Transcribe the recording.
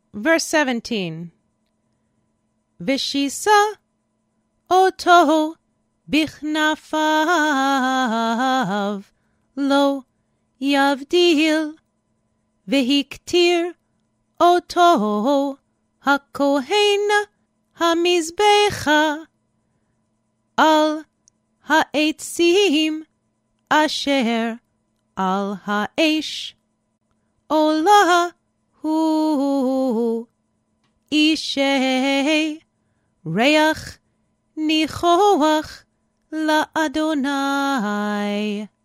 Verse 17. V'shisa oto bichnafev lo yavdil v'hiktir oto hakohen hamizbecha al ha'etzim asher al ha'esh olah hu ishei reach nichoach la'Adonai.